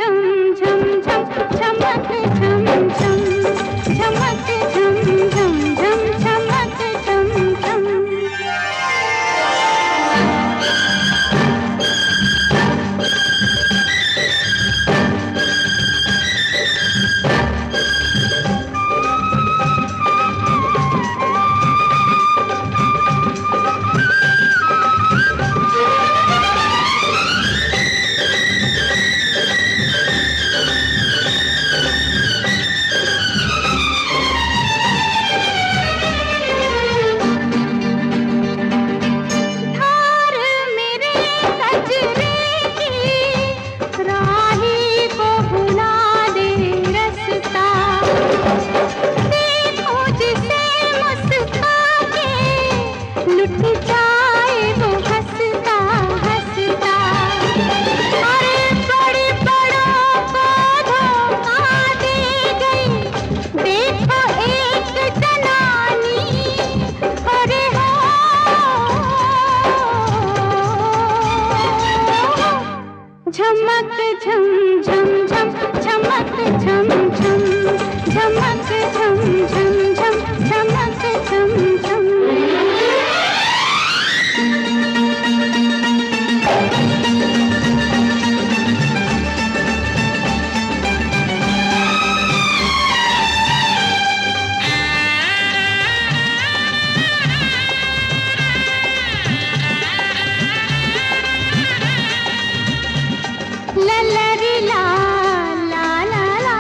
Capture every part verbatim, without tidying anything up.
झम झम झम चमक झम झम चमक झम झम झम चमक झम झम। झमक झम झम झम झमक झम झम झमक झम झम झम झमक झम झम। ललरी ला ला ला ला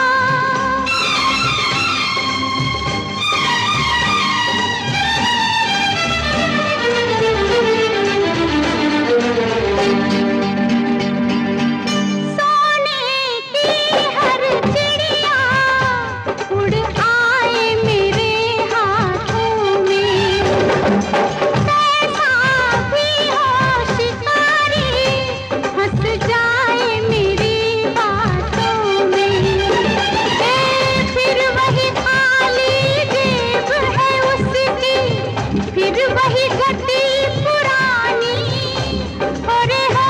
सोने की हर चिड़िया उड़ आए मेरे हाथों में। कैसा भी हो शिकारी हंस जाए मेरी बातों में। ए फिर वही खाली जेब है उसकी, फिर वही गति पुरानी। अरे हो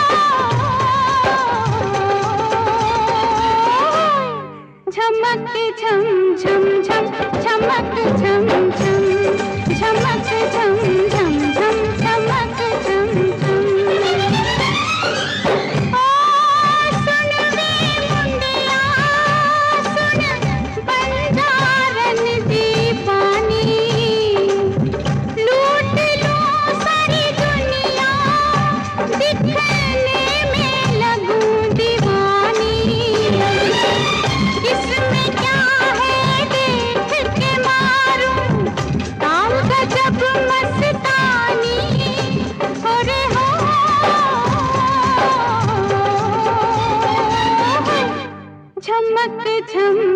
झमक झम झम झम झमक झम झम झमक झम झम झम झमक झम झम। ओ सुन वे मुंडिया सुन बंजारन दी पानी, लूट लो सारी दुनिया दिखने में लगूं दीवानी। इसमें क्या है देख के मारूं ताल गजब मस्तानी। अरे हो झमक झम